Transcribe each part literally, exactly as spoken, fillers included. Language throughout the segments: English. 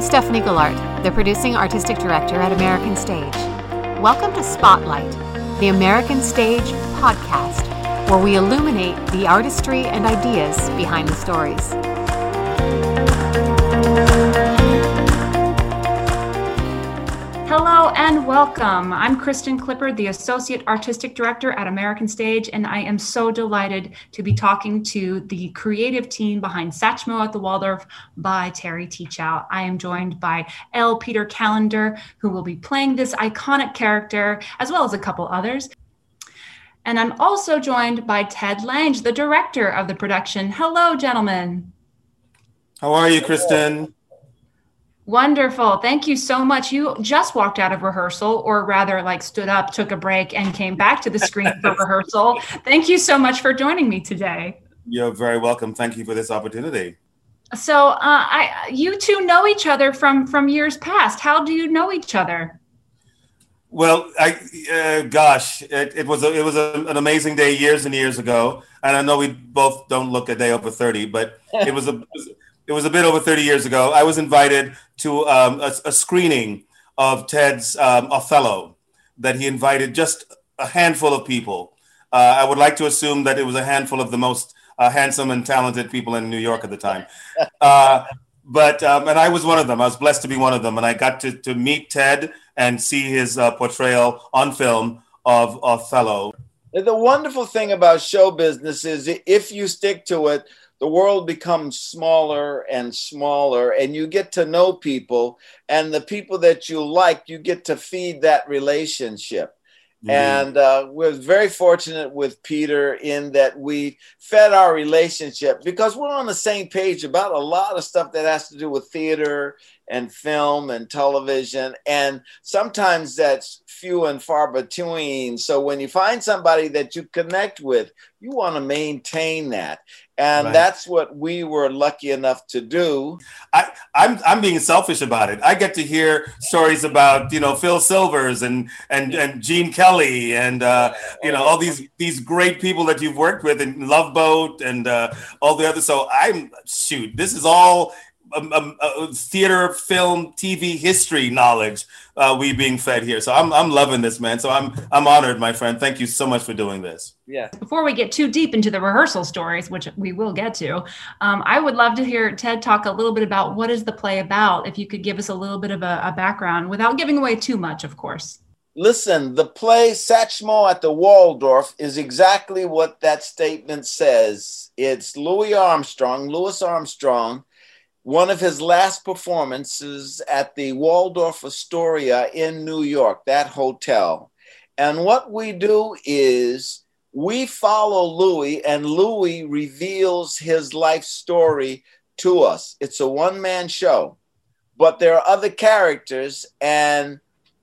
Stephanie Gillard, the producing artistic director at American Stage. Welcome to Spotlight, the American Stage podcast, where we illuminate the artistry and ideas behind the stories. Hello and welcome. I'm Kristen Clippard, the Associate Artistic Director at American Stage, and I am so delighted to be talking to the creative team behind Satchmo at the Waldorf by Terry Teachout. I am joined by L. Peter Callender, who will be playing this iconic character, as well as a couple others. And I'm also joined by Ted Lange, the director of the production. Hello, gentlemen. How are you, Kristen? Wonderful. Thank you so much. You just walked out of rehearsal, or rather like stood up, took a break, and came back to the screen for rehearsal. Thank you so much for joining me today. You're very welcome. Thank you for this opportunity. So uh, I, you two know each other from, from years past. How do you know each other? Well, I, uh, gosh, it, it was a, it was a, an amazing day years and years ago. And I know we both don't look a day over thirty, but it was a it was a bit over thirty years ago. I was invited to um, a, a screening of Ted's um, Othello that he invited just a handful of people. Uh, I would like to assume that it was a handful of the most uh, handsome and talented people in New York at the time. Uh, but um, and I was one of them. I was blessed to be one of them. And I got to, to meet Ted and see his uh, portrayal on film of Othello. The wonderful thing about show business is if you stick to it, the world becomes smaller and smaller, and you get to know people, and the people that you like, you get to feed that relationship. Mm-hmm. And uh, we're very fortunate with Peter in that we fed our relationship because we're on the same page about a lot of stuff that has to do with theater and film and television. And sometimes that's few and far between. So when you find somebody that you connect with, you want to maintain that. And right. That's what we were lucky enough to do. I, I'm I'm being selfish about it. I get to hear stories about, you know, Phil Silvers and and and Gene Kelly and uh, you know all these these great people that you've worked with in Love Boat and uh, all the others. So I'm shoot. This is all um, um, uh, theater, film, T V history knowledge uh, we being fed here. So I'm I'm loving this, man. So I'm I'm honored, my friend. Thank you so much for doing this. Yeah. Before we get too deep into the rehearsal stories, which we will get to, um, I would love to hear Ted talk a little bit about what is the play about, if you could give us a little bit of a, a background without giving away too much, of course. Listen, the play Satchmo at the Waldorf is exactly what that statement says. It's Louis Armstrong, Louis Armstrong, one of his last performances at the Waldorf Astoria in New York, that hotel. And what we do is we follow Louis, and Louis reveals his life story to us. It's a one-man show, but there are other characters, and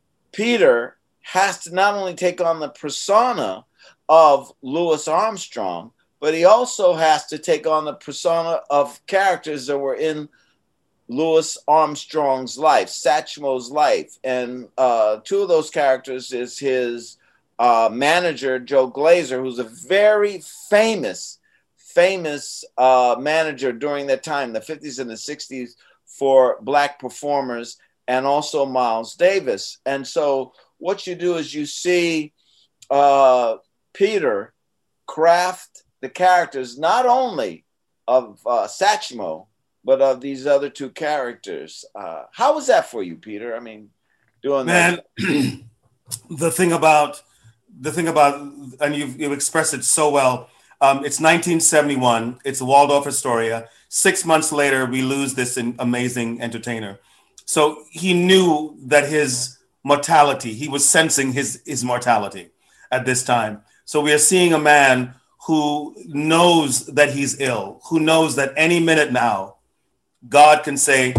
Peter has to not only take on the persona of Louis Armstrong, but he also has to take on the persona of characters that were in Louis Armstrong's life, Satchmo's life. And uh, two of those characters is his Uh, manager, Joe Glazer, who's a very famous, famous uh, manager during that time, the fifties and the sixties, for Black performers, and also Miles Davis. And so what you do is you see uh, Peter craft the characters, not only of uh, Satchmo, but of these other two characters. Uh, how was that for you, Peter? I mean, doing Man, that. the thing about The thing about, and you've, you've expressed it so well, um, it's nineteen seventy-one, it's Waldorf Astoria. Six months later, we lose this amazing entertainer. So he knew that his mortality, he was sensing his, his mortality at this time. So we are seeing a man who knows that he's ill, who knows that any minute now, God can say,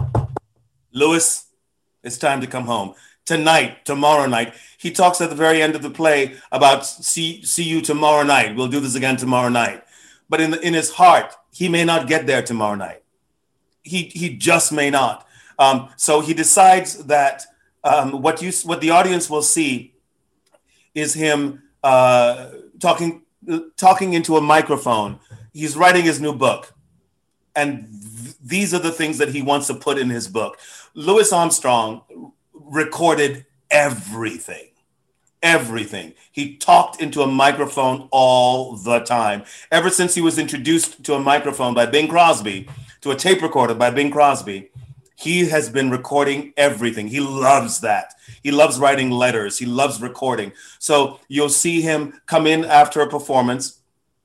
Louis, it's time to come home. Tonight, tomorrow night. He talks at the very end of the play about see see you tomorrow night. We'll do this again tomorrow night. But in the, in his heart, he may not get there tomorrow night. He he just may not. Um, so he decides that um, what you what the audience will see is him uh, talking talking into a microphone. He's writing his new book, And th- these are the things that he wants to put in his book. Louis Armstrong recorded everything. Everything. He talked into a microphone all the time. Ever since he was introduced to a microphone by Bing Crosby, to a tape recorder by Bing Crosby, he has been recording everything. He loves that. He loves writing letters. He loves recording. So you'll see him come in after a performance,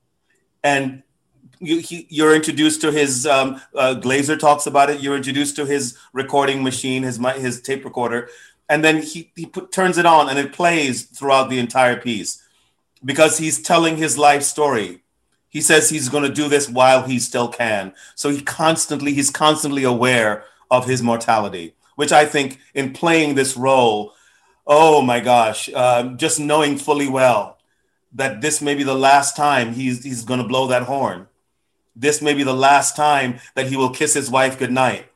and you, he, you're introduced to his, um, uh, Glazer talks about it, you're introduced to his recording machine, his, his tape recorder, and then he, he put, turns it on and it plays throughout the entire piece because he's telling his life story. He says he's going to do this while he still can. So he constantly, he's constantly aware of his mortality, which I think in playing this role, oh my gosh, uh, just knowing fully well that this may be the last time he's, he's going to blow that horn. This may be the last time that he will kiss his wife goodnight.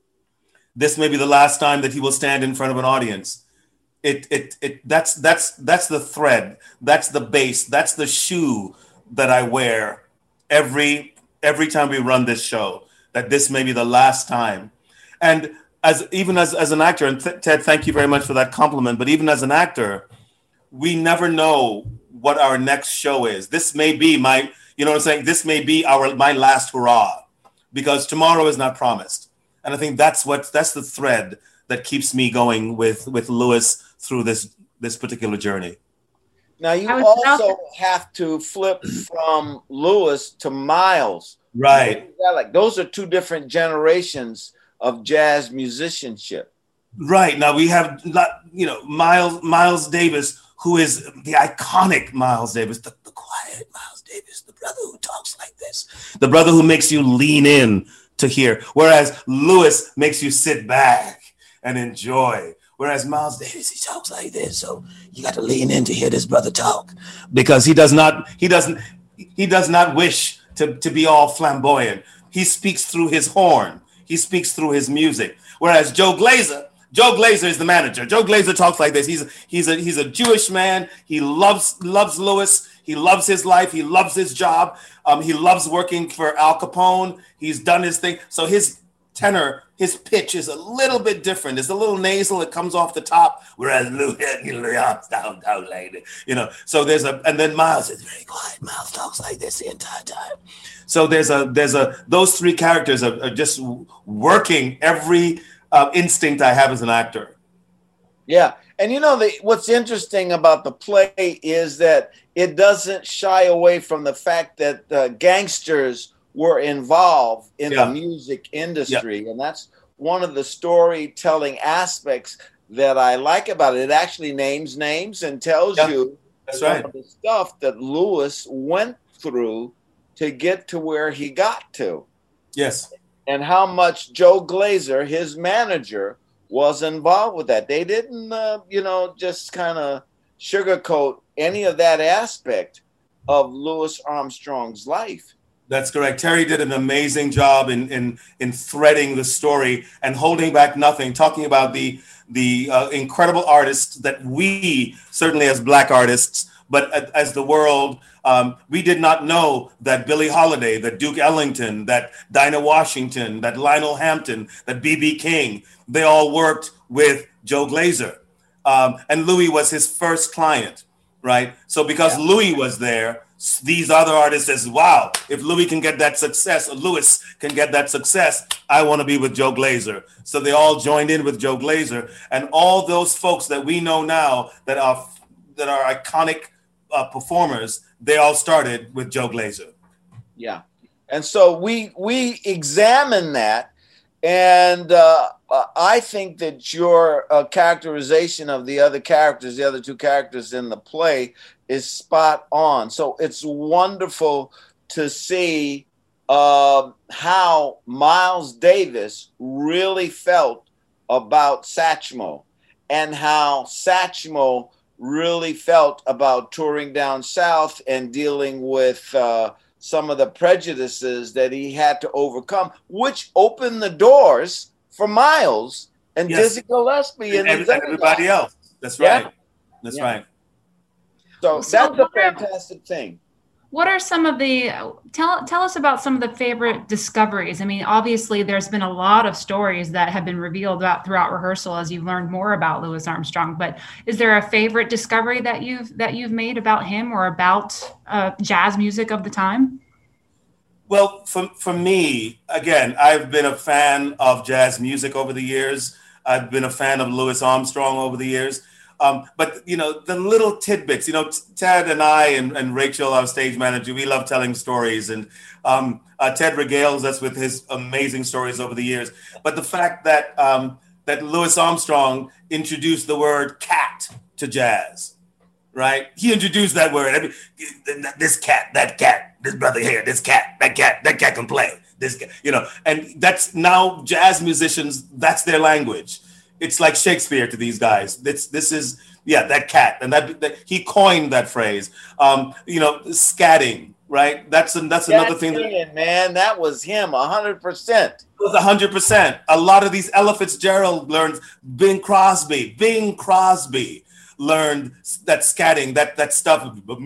This may be the last time that he will stand in front of an audience. It, it, it, that's, that's, that's the thread. That's the base. That's the shoe that I wear every, every time we run this show, that this may be the last time. And as, even as, as an actor, and th- Ted, thank you very much for that compliment, but even as an actor, we never know what our next show is. This may be my, you know what I'm saying? This may be our, my last hurrah, because tomorrow is not promised. And I think that's what that's the thread that keeps me going with with Louis through this this particular journey. Now you also have to flip from Louis to Miles. Right. Like those are two different generations of jazz musicianship. Right. Now we have, you know, Miles Miles Davis, who is the iconic Miles Davis, the, the quiet Miles Davis, the brother who talks like this, the brother who makes you lean in to hear, whereas Louis makes you sit back and enjoy. Whereas Miles Davis, he talks like this, so you got to lean in to hear this brother talk, because he does not, he doesn't, he does not wish to, to be all flamboyant. He speaks through his horn. He speaks through his music. Whereas Joe Glazer, Joe Glazer is the manager. Joe Glazer talks like this. He's he's a he's a Jewish man. He loves loves Louis. He loves his life. He loves his job. Um, he loves working for Al Capone. He's done his thing. So his tenor, his pitch is a little bit different. It's a little nasal. It comes off the top. Whereas Louis, down, down, like you know. So there's a, and then Miles is very quiet. Miles talks like this the entire time. So there's a there's a those three characters are, are just working every uh, instinct I have as an actor. Yeah. And you know, the, what's interesting about the play is that it doesn't shy away from the fact that uh, gangsters were involved in yeah. the music industry. Yeah. And that's one of the storytelling aspects that I like about it. It actually names names and tells yeah. you that's some right. of the stuff that Louis went through to get to where he got to. Yes. And how much Joe Glazer, his manager, was involved with that. They didn't, uh, you know, just kind of sugarcoat any of that aspect of Louis Armstrong's life. That's correct. Terry did an amazing job in in in threading the story and holding back nothing, talking about the the uh, incredible artists that we, certainly as Black artists, but as the world, um, we did not know that Billie Holiday, that Duke Ellington, that Dinah Washington, that Lionel Hampton, that B B King, they all worked with Joe Glazer. Um, and Louis was his first client, right? So because yeah. Louis was there, these other artists says, wow, if Louis can get that success, or Louis can get that success, I want to be with Joe Glazer. So they all joined in with Joe Glazer. And all those folks that we know now that are that are iconic uh, performers, they all started with Joe Glazer. Yeah. And so we we examine that. And uh, I think that your uh, characterization of the other characters, the other two characters in the play, is spot on. So it's wonderful to see uh, how Miles Davis really felt about Satchmo, and how Satchmo really felt about touring down south and dealing with uh, some of the prejudices that he had to overcome, which opened the doors for Miles and yes. Dizzy Gillespie and, and, and everybody else. That's right. Yeah? That's yeah. right. So, so that's a fantastic thing. What are some of the tell tell us about some of the favorite discoveries? I mean, obviously there's been a lot of stories that have been revealed about throughout rehearsal as you've learned more about Louis Armstrong, but is there a favorite discovery that you've that you've made about him or about uh, jazz music of the time? Well, for, for me, again, I've been a fan of jazz music over the years. I've been a fan of Louis Armstrong over the years. Um, but, you know, the little tidbits, you know, Ted and I and, and Rachel, our stage manager, we love telling stories. And um, uh, Ted regales us with his amazing stories over the years. But the fact that um, that Louis Armstrong introduced the word cat to jazz, right? He introduced that word. I mean, this cat, that cat, this brother here, this cat, that cat, that cat can play. This cat, you know, and that's now jazz musicians, that's their language. It's like Shakespeare to these guys. This, this is, yeah, that cat. And that, that he coined that phrase. Um, you know, scatting, right? That's that's Scat another thing. Singing, that, man, that was him, one hundred percent. It was one hundred percent. A lot of these, Ella Fitzgerald learned, Bing Crosby, Bing Crosby learned that scatting, that that stuff,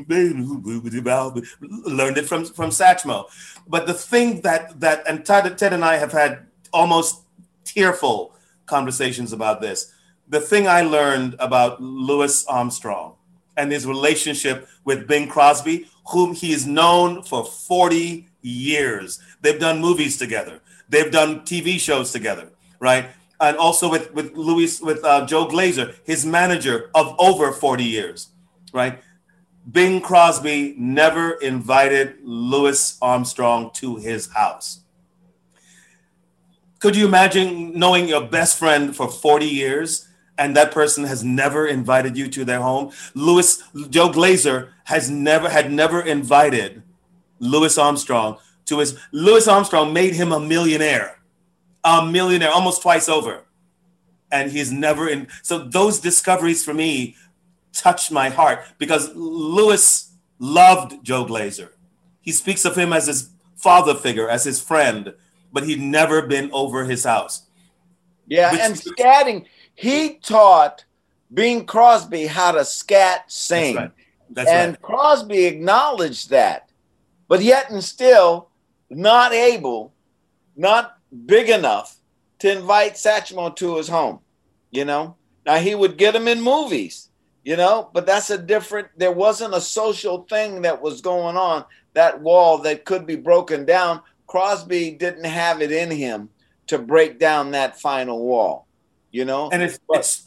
learned it from, from Satchmo. But the thing that, that and Ted, Ted and I have had almost tearful conversations about this. The thing I learned about Louis Armstrong and his relationship with Bing Crosby, whom he is known for forty years. They've done movies together. They've done T V shows together, right? And also with, with Louis, with uh, Joe Glazer, his manager of over forty years, right? Bing Crosby never invited Louis Armstrong to his house. Could you imagine knowing your best friend for forty years and that person has never invited you to their home? Louis, Joe Glazer has never, had never invited Louis Armstrong to his, Louis Armstrong made him a millionaire, a millionaire almost twice over. And he's never in, so those discoveries for me touched my heart because Louis loved Joe Glazer. He speaks of him as his father figure, as his friend, but he'd never been over his house. Yeah, Which, and scatting, he taught Bing Crosby how to scat sing. That's right. That's and right. Crosby acknowledged that, but yet and still not able, not big enough to invite Satchmo to his home, you know? Now, he would get him in movies, you know, but that's a different, there wasn't a social thing that was going on, that wall that could be broken down. Crosby didn't have it in him to break down that final wall, you know? And it's, but, it's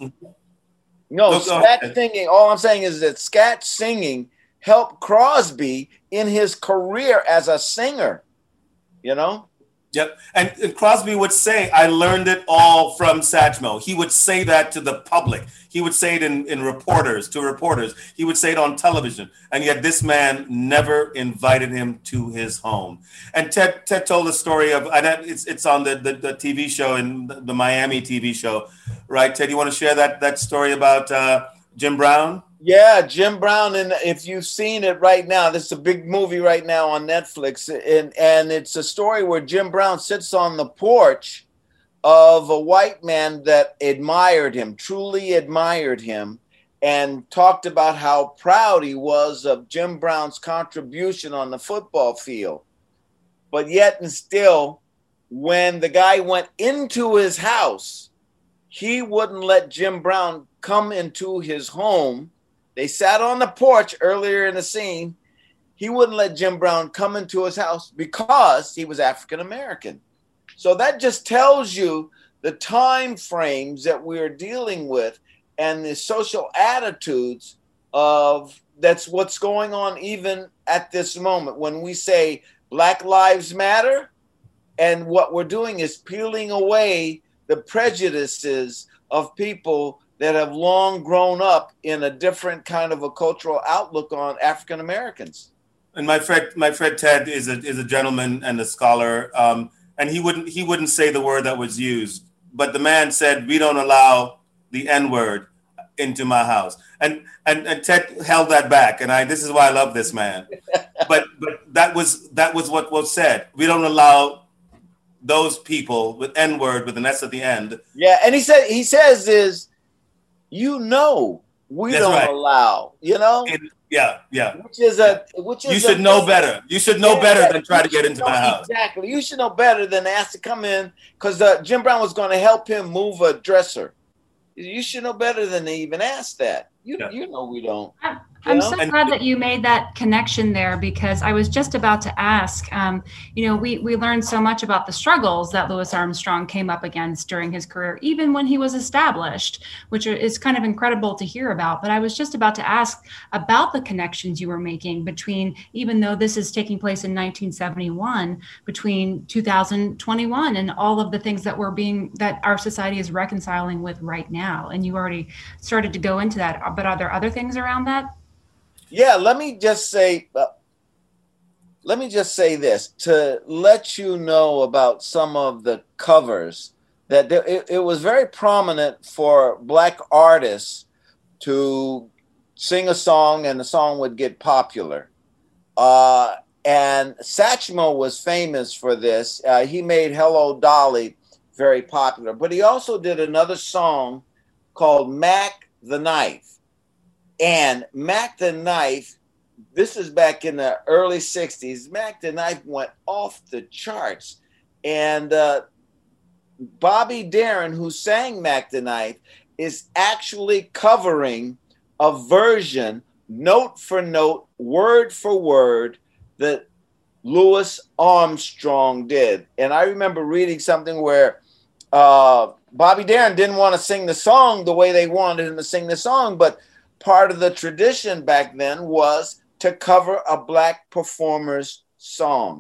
no, go, scat go singing, all I'm saying is that scat singing helped Crosby in his career as a singer, you know? Yep. And, and Crosby would say, I learned it all from Satchmo. He would say that to the public. He would say it in, in reporters, to reporters. He would say it on television. And yet this man never invited him to his home. And Ted Ted told a story of, and it's it's on the, the, the T V show, in the, the Miami T V show, right? Ted, you want to share that, that story about uh, Jim Brown? Yeah, Jim Brown, and if you've seen it right now, this is a big movie right now on Netflix, and, and it's a story where Jim Brown sits on the porch of a white man that admired him, truly admired him, and talked about how proud he was of Jim Brown's contribution on the football field. But yet and still, when the guy went into his house, he wouldn't let Jim Brown come into his home. They sat on the porch earlier in the scene. He wouldn't let Jim Brown come into his house because he was African American. So that just tells you the time frames that we're dealing with and the social attitudes of that's what's going on even at this moment when we say Black Lives Matter, and what we're doing is peeling away the prejudices of people that have long grown up in a different kind of a cultural outlook on African Americans. And my friend, my friend Ted is a is a gentleman and a scholar, um, and he wouldn't he wouldn't say the word that was used, but the man said, "We don't allow the N-word into my house," and and and Ted held that back, and I this is why I love this man. but but that was that was what was said. We don't allow those people with N-word with an S at the end. Yeah, and he said he says is. You know, we That's don't right. allow, you know, In, Yeah, yeah. Which is a which is you should a, know better. You should know yeah, better yeah. than try to You get into know, my house. Exactly. You should know better than ask to come in because uh, Jim Brown was going to help him move a dresser. You should know better than to even ask that. You Yeah. you know we don't. I'm, You I'm know? so And- glad that you made that connection there, because I was just about to ask. Um, you know, we we learned so much about the struggles that Louis Armstrong came up against during his career, even when he was established, which is kind of incredible to hear about. But I was just about to ask about the connections you were making between, even though this is taking place in nineteen seventy-one, between two thousand twenty-one and all of the things that we're being that our society is reconciling with right now. And you already started to go into that, but are there other things around that? Yeah, let me just say, uh, let me just say this to let you know about some of the covers that there, it, it was very prominent for Black artists to sing a song and the song would get popular. Uh, and Satchmo was famous for this. Uh, he made Hello Dolly very popular, but he also did another song called Mac the Knife. And Mac the Knife, this is back in the early sixties, Mac the Knife went off the charts. And uh, Bobby Darin, who sang Mac the Knife, is actually covering a version, note for note, word for word, that Louis Armstrong did. And I remember reading something where uh, Bobby Darin didn't want to sing the song the way they wanted him to sing the song, but part of the tradition back then was to cover a Black performer's song.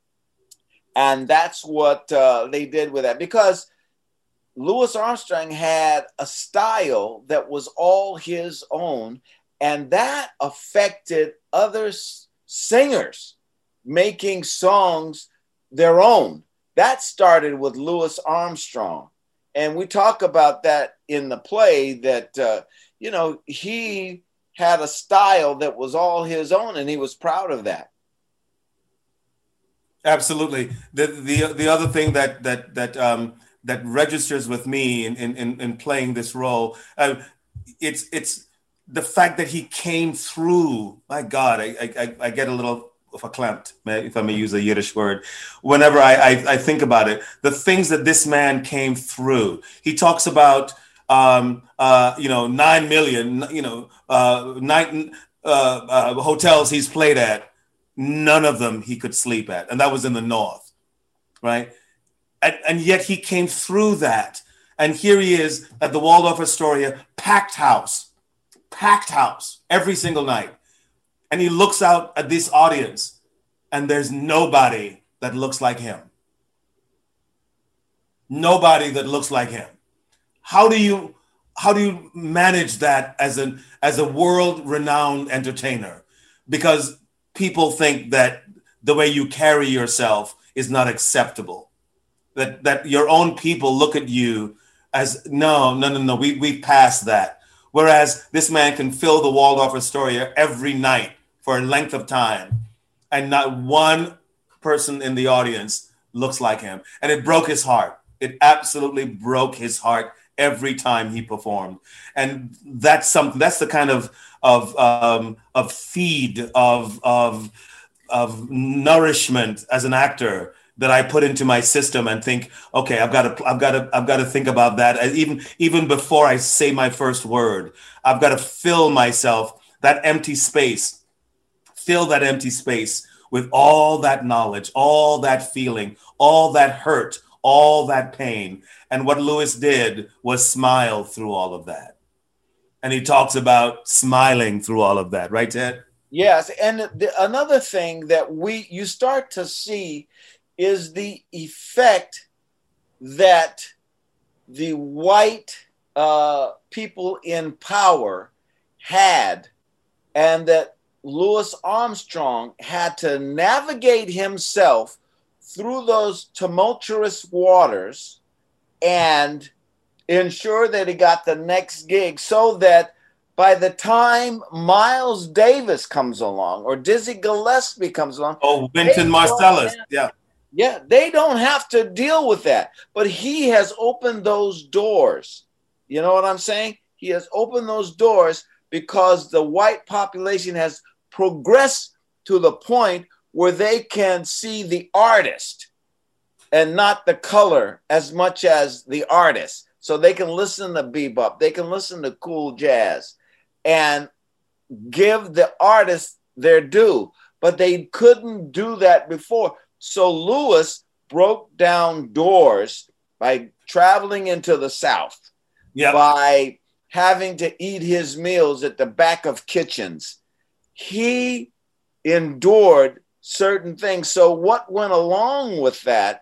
And that's what uh, they did with that, because Louis Armstrong had a style that was all his own, and that affected other singers making songs their own. That started with Louis Armstrong. And we talk about that in the play, that uh, you know, he had a style that was all his own, and he was proud of that. Absolutely. The the the other thing that that that um, that registers with me in in in playing this role, uh, it's it's the fact that he came through. My God, I I, I get a little verklempt, if I may use a Yiddish word, whenever I, I I think about it. The things that this man came through. He talks about. Um, uh, you know, nine million, you know, uh, nine uh, uh, hotels he's played at, none of them he could sleep at. And that was in the North, right? And, and yet he came through that. And here he is at the Waldorf Astoria, packed house, packed house every single night. And he looks out at this audience and there's nobody that looks like him. Nobody that looks like him. How do you how do you manage that as an as a world-renowned entertainer? Because people think that the way you carry yourself is not acceptable. That that your own people look at you as no, no, no, no, we we passed that. Whereas this man can fill the Waldorf Astoria every night for a length of time, and not one person in the audience looks like him. And it broke his heart. It absolutely broke his heart every time he performed. And that's something, that's the kind of of um, of feed of of of nourishment as an actor that I put into my system and think, okay, I've got to I've got to I've got to think about that. Even even before I say my first word, I've got to fill myself, that empty space, fill that empty space with all that knowledge, all that feeling, all that hurt, all that pain. And what Louis did was smile through all of that. And he talks about smiling through all of that, right, Ted? Yes. And the, another thing that we you start to see is the effect that the white uh, people in power had, and that Louis Armstrong had to navigate himself through those tumultuous waters and ensure that he got the next gig, so that by the time Miles Davis comes along or Dizzy Gillespie comes along, oh, Wynton Marsalis, yeah, yeah, they don't have to deal with that. But he has opened those doors. You know what I'm saying? He has opened those doors because the white population has progressed to the point where they can see the artist and not the color as much as the artist. So they can listen to bebop, they can listen to cool jazz and give the artist their due, but they couldn't do that before. So Louis broke down doors by traveling into the South, yep. by having to eat his meals at the back of kitchens. He endured certain things. So what went along with that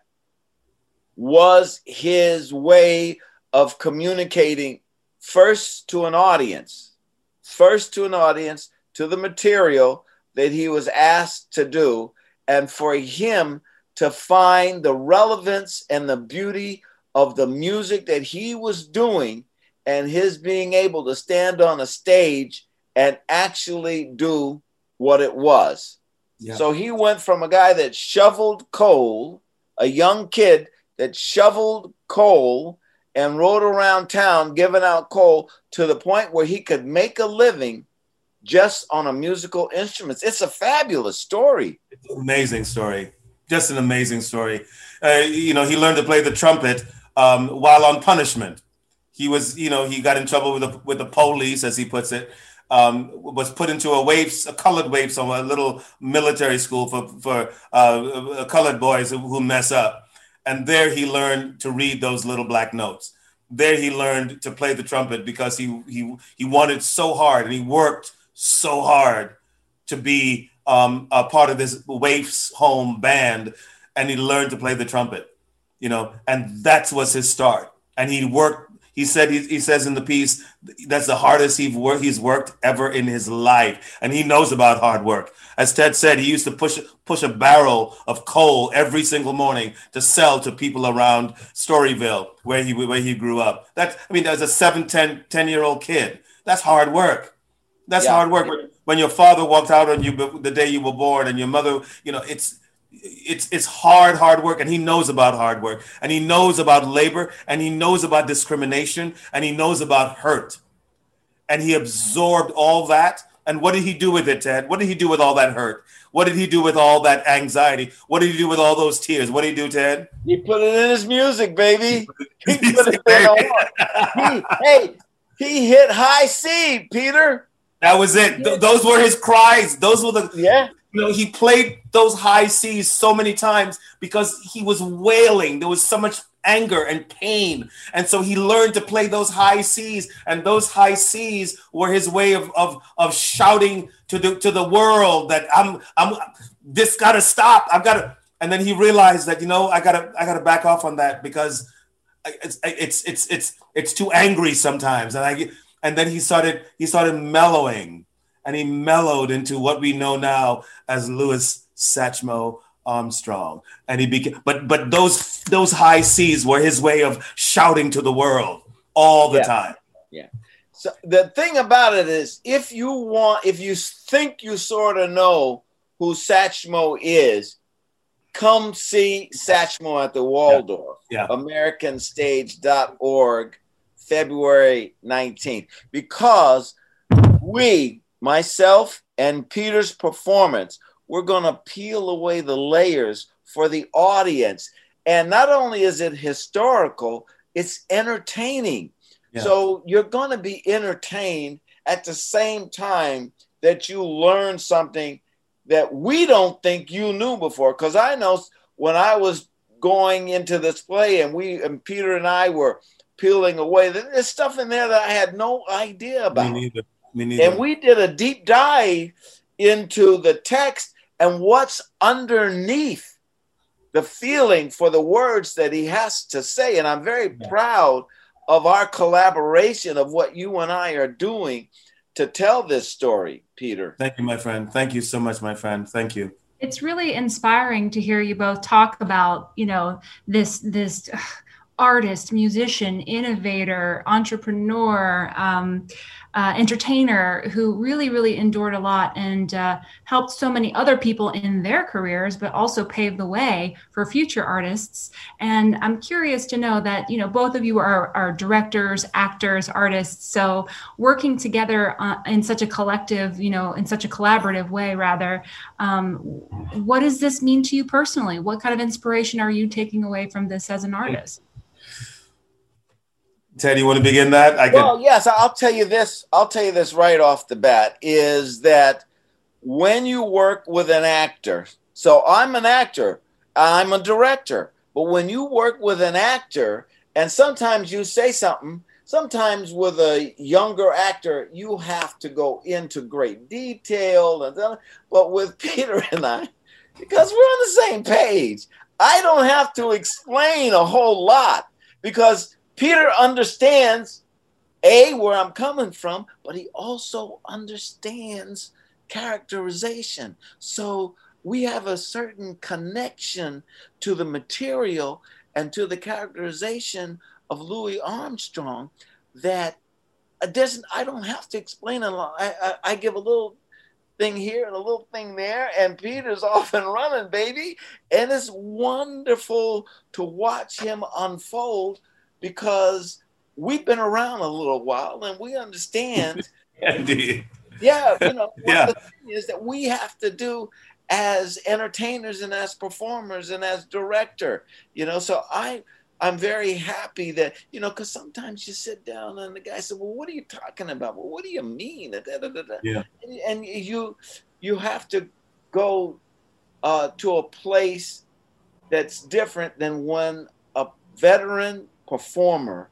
was his way of communicating first to an audience, first to an audience, to the material that he was asked to do, and for him to find the relevance and the beauty of the music that he was doing, and his being able to stand on a stage and actually do what it was. Yeah. So he went from a guy that shoveled coal, a young kid that shoveled coal and rode around town giving out coal, to the point where he could make a living just on a musical instrument. It's a fabulous story. It's an amazing story. Just an amazing story. Uh, you know, he learned to play the trumpet um, while on punishment. He was, you know, he got in trouble with the, with the police, as he puts it, um, was put into a waifs, a colored waifs, on a little military school for, for uh, colored boys who, who mess up. And there he learned to read those little black notes. There he learned to play the trumpet because he he he wanted so hard, and he worked so hard to be um, a part of this waifs home band, and he learned to play the trumpet, you know, and that was his start. And he worked. He said he, he says in the piece that's the hardest he's worked he's worked ever in his life, and he knows about hard work. As Ted said, he used to push push a barrel of coal every single morning to sell to people around Storyville, where he where he grew up. That's I mean, as a seven, ten, ten year old kid, that's hard work. That's yeah. hard work. When your father walked out on you the day you were born, and your mother, you know, it's. It's it's hard, hard work, and he knows about hard work, and he knows about labor, and he knows about discrimination, and he knows about hurt. And he absorbed all that. And what did he do with it, Ted? What did he do with all that hurt? What did he do with all that anxiety? What did he do with all those tears? What did he do, Ted? He put it in his music, baby. He put it in he, hey, he hit high C, Peter. That was it. Th- those were his cries. Those were the yeah. You know, he played those high C's so many times because he was wailing. There was so much anger and pain. And so he learned to play those high C's, and those high C's were his way of of, of shouting to the to the world that I'm I'm this gotta stop. I've gotta. And then he realized that, you know, I gotta I gotta back off on that because it's it's it's it's it's too angry sometimes. And I and then he started he started mellowing. And he mellowed into what we know now as Louis Satchmo Armstrong. And he became, but but those those high C's were his way of shouting to the world all the yeah. time. Yeah. So the thing about it is, if you want, if you think you sort of know who Satchmo is, come see Satchmo at the Waldorf. Yeah. Yeah. American Stage dot org, February nineteenth. Because we, myself and Peter's performance, we're going to peel away the layers for the audience. And not only is it historical, it's entertaining. Yeah. So you're going to be entertained at the same time that you learn something that we don't think you knew before. Because I know when I was going into this play and we and Peter and I were peeling away, there's stuff in there that I had no idea about. Me neither. Me neither. And we did a deep dive into the text and what's underneath the feeling for the words that he has to say. And I'm very yeah. proud of our collaboration of what you and I are doing to tell this story, Peter. Thank you, my friend. Thank you so much, my friend. Thank you. It's really inspiring to hear you both talk about, you know, this, this, artist, musician, innovator, entrepreneur, um, uh, entertainer who really, really endured a lot and uh, helped so many other people in their careers, but also paved the way for future artists. And I'm curious to know that, you know, both of you are, are directors, actors, artists. So working together uh, in such a collective, you know, in such a collaborative way, rather, um, what does this mean to you personally? What kind of inspiration are you taking away from this as an artist? Ted, you want to begin that? I well, could... yes, I'll tell you this. I'll tell you this right off the bat is that when you work with an actor, so I'm an actor, I'm a director, but when you work with an actor and sometimes you say something, sometimes with a younger actor, you have to go into great detail. And but with Peter and I, because we're on the same page, I don't have to explain a whole lot because Peter understands, A, where I'm coming from, but he also understands characterization. So we have a certain connection to the material and to the characterization of Louis Armstrong that doesn't, I don't have to explain a lot. I, I, I give a little thing here and a little thing there, and Peter's off and running, baby. And it's wonderful to watch him unfold because we've been around a little while and we understand. Indeed. Yeah, you know, what yeah. the thing is that we have to do as entertainers and as performers and as director, you know, so I, I'm very happy that, you know, because sometimes you sit down and the guy said, well, what are you talking about? Well, what do you mean? Yeah. And, and you, you have to go uh, to a place that's different than when a veteran performer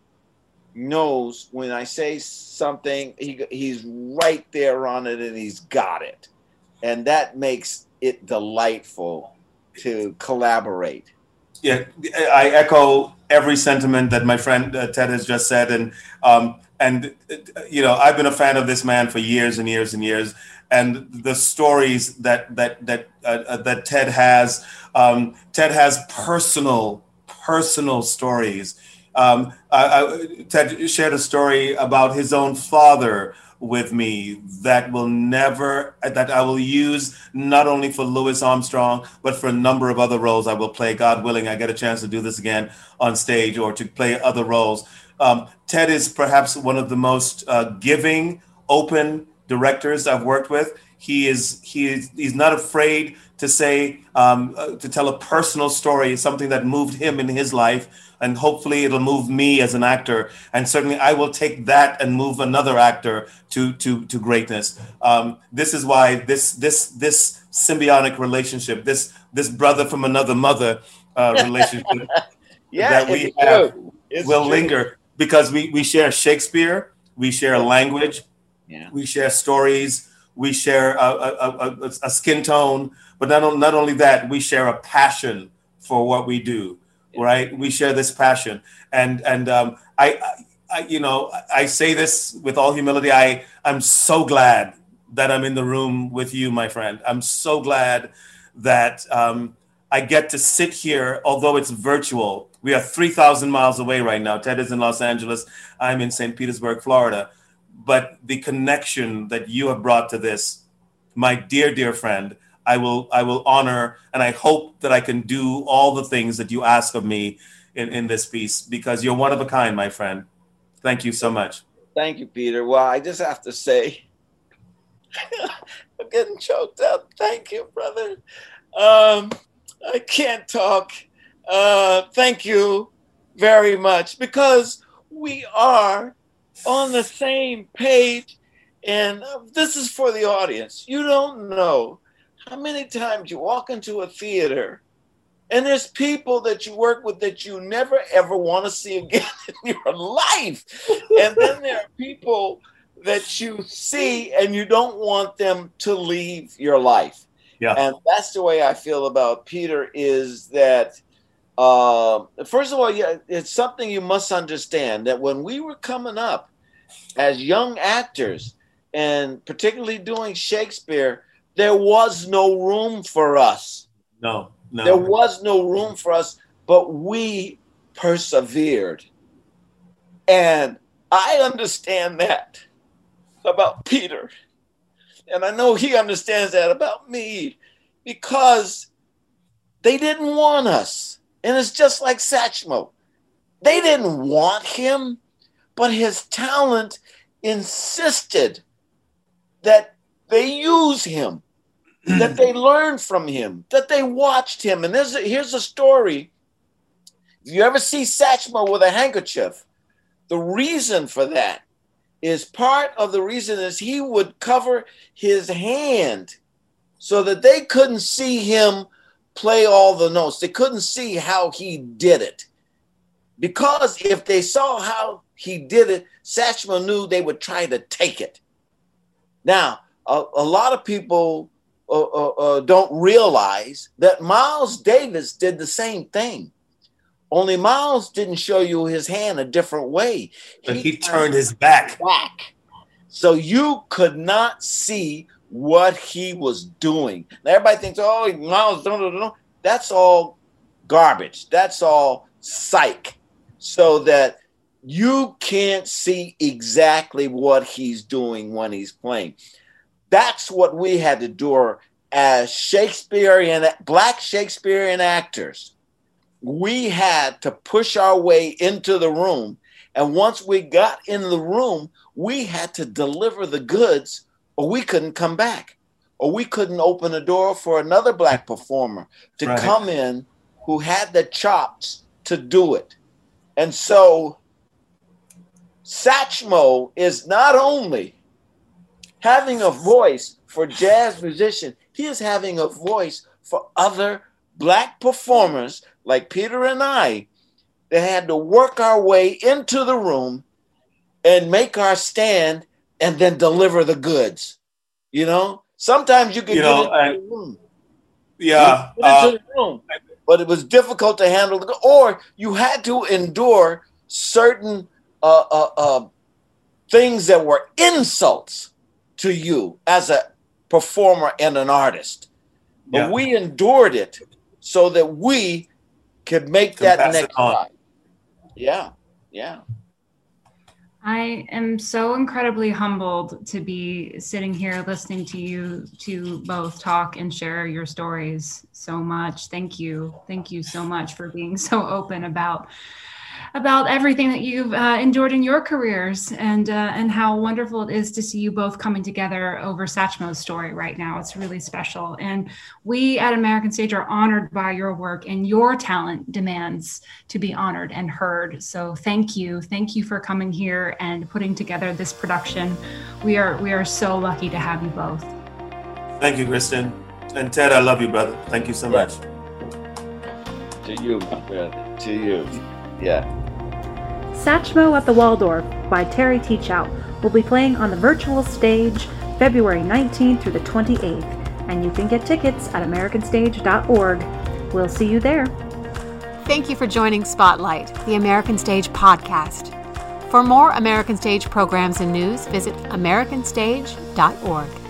knows when I say something, he he's right there on it and he's got it. And that makes it delightful to collaborate. Yeah, I echo every sentiment that my friend uh, Ted has just said. And, um, and you know, I've been a fan of this man for years and years and years. And the stories that that that uh, that Ted has, um, Ted has personal, personal stories. Um, I, I, Ted shared a story about his own father with me that will never, that I will use not only for Louis Armstrong, but for a number of other roles I will play. God willing, I get a chance to do this again on stage or to play other roles. Um, Ted is perhaps one of the most uh, giving, open directors I've worked with. He is, he is, he's not afraid to say, um, uh, to tell a personal story, something that moved him in his life. And hopefully it'll move me as an actor. And certainly I will take that and move another actor to to to greatness. Um, this is why this this this symbiotic relationship, this this brother from another mother uh, relationship yeah, that we have will true. linger because we, we share Shakespeare, we share language, yeah. we share stories, we share a, a, a, a skin tone, but not, not only that, we share a passion for what we do. Right, we share this passion, and and um, I, I, you know, I say this with all humility. I I'm so glad that I'm in the room with you, my friend. I'm so glad that um, I get to sit here, although it's virtual. We are three thousand miles away right now. Ted is in Los Angeles. I'm in Saint Petersburg, Florida. But the connection that you have brought to this, my dear, dear friend, I will I will honor, and I hope that I can do all the things that you ask of me in, in this piece, because you're one of a kind, my friend. Thank you so much. Thank you, Peter. Well, I just have to say, I'm getting choked up. Thank you, brother. Um, I can't talk. Uh, thank you very much, because we are on the same page. And this is for the audience. You don't know how many times you walk into a theater and there's people that you work with that you never ever want to see again in your life. And then there are people that you see and you don't want them to leave your life. Yeah. And that's the way I feel about Peter, is that, uh, first of all, yeah, it's something you must understand, that when we were coming up as young actors, and particularly doing Shakespeare, there was no room for us. No, no. There was no room for us, but we persevered. And I understand that about Peter. And I know he understands that about me, because they didn't want us. And it's just like Satchmo. They didn't want him, but his talent insisted that they use him, that they learn from him, that they watched him. And there's a, here's a story. If you ever see Satchmo with a handkerchief, the reason for that is part of the reason is he would cover his hand so that they couldn't see him play all the notes. They couldn't see how he did it. Because if they saw how he did it, Satchmo knew they would try to take it. Now, a, a lot of people uh, uh, uh, don't realize that Miles Davis did the same thing. Only Miles didn't show you his hand a different way. But he, he turned his back. back. So you could not see what he was doing. Now everybody thinks, oh, Miles, don't, don't, don't. That's all garbage. That's all psych. So that you can't see exactly what he's doing when he's playing. That's what we had to do as Shakespearean, black Shakespearean actors. We had to push our way into the room. And once we got in the room, we had to deliver the goods, or we couldn't come back, or we couldn't open a door for another black performer to right. come in who had the chops to do it. And so Satchmo is not only having a voice for jazz musicians, he is having a voice for other black performers like Peter and I that had to work our way into the room and make our stand and then deliver the goods. You know, sometimes you can you get know, into I, the room. Yeah. Get uh, into the room. But it was difficult to handle, the, or you had to endure certain uh, uh, uh, things that were insults to you as a performer and an artist. But yeah. we endured it so that we could make Can that next ride. Yeah, yeah. I am so incredibly humbled to be sitting here listening to you to both talk and share your stories so much. Thank you. Thank you so much for being so open about about everything that you've uh, endured in your careers, and uh, and how wonderful it is to see you both coming together over Satchmo's story right now. It's really special. And we at American Stage are honored by your work, and your talent demands to be honored and heard. So thank you. Thank you for coming here and putting together this production. We are we are so lucky to have you both. Thank you, Kristen. And Ted, I love you, brother. Thank you so much. To you, my brother. To you. Yeah. Satchmo at the Waldorf by Terry Teachout will be playing on the virtual stage February nineteenth through the twenty-eighth, and you can get tickets at american stage dot org. We'll see you there. Thank you for joining Spotlight, the American Stage podcast. For more American Stage programs and news, visit american stage dot org.